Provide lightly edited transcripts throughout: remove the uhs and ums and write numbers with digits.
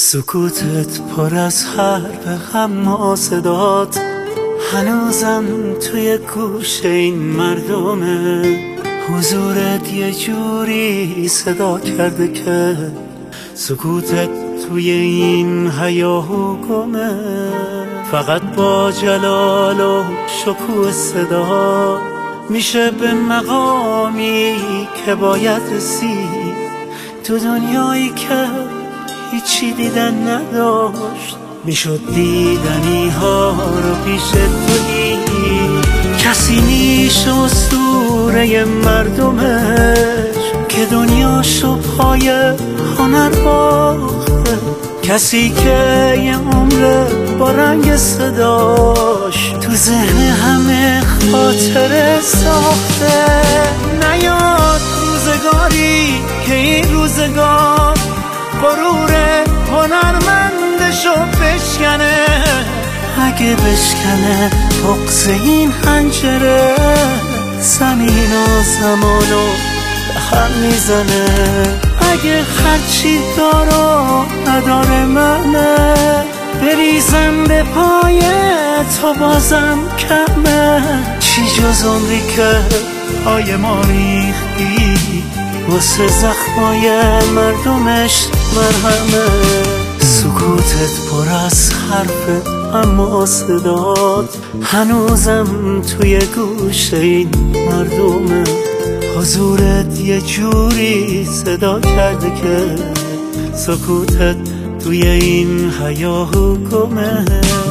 سکوتت پر از حرف اما صدات هنوزم توی گوش این مردمه. حضورت یه جوری صدا کرده که سکوتت توی این هیاهو گمه. فقط با جلال و شکوه صدا میشه به مقامی که باید رسید تو دنیایی که هیچی دیدن نداشت. میشد دیدنی ها رو پیش تو دید. کسی میشه اسطوره مردمش که دنیاشو پای هنر باخته. کسی که یه عمر با رنگ صداش تو ذهن همه خاطره ساخته. نیاد روزگاری که این روزگار غرور هنرمندشو بشکنه. اگه بشکنه بغض این حنجره زمین و زمانو به هم میزنه. اگه هرچی دارو نداره منه بریزم به پای تو بازم کمه. چی جز عمری که پای ما ریختی واسه زخمای مردمش مرهمه. سکوتت پر از حرف اما صدات هنوزم توی گوش این مردمه. حضورت یه جوری صدا کرده که سکوتت توی این هیاهو گمه.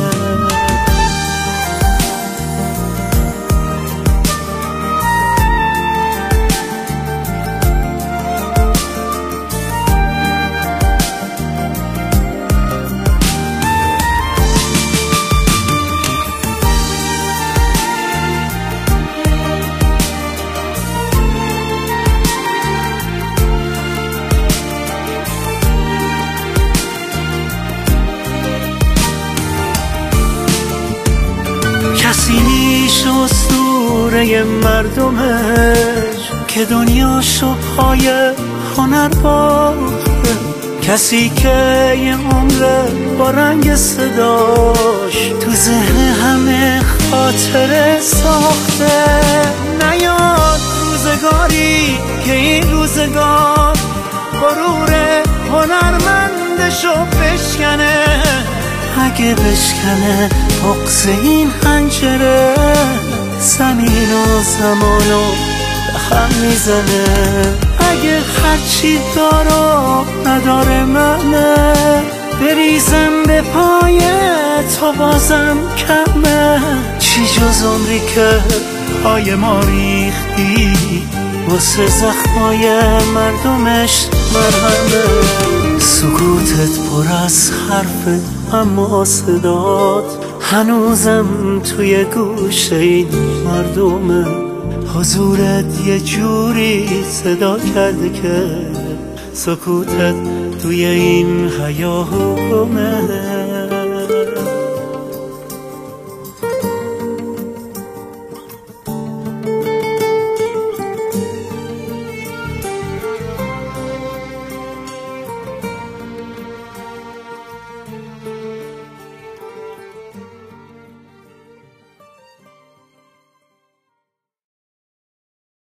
کسی میشه اسطوره مردمش که دنیاشو پای هنر باخته. کسی که یه عمر با رنگ صداش تو ذهن همه خاطره ساخته. نیاد روزگاری که این روزگار غرور هنرمندشو بشکنه. اگه بشکنه بغض این حنجره زمین و زمانو به هم میزنه. اگه هرچی دارو نداره منه بریزم به پای تو بازم کمه. چی جز عمری که پای ما ریختی واسه زخمای مردمش مرهمه. سکوتت پر از حرف اما صدات هنوزم توی گوش این مردمه. حضورت یه جوری صدا کرده که سکوتت توی این هیاهو گمه.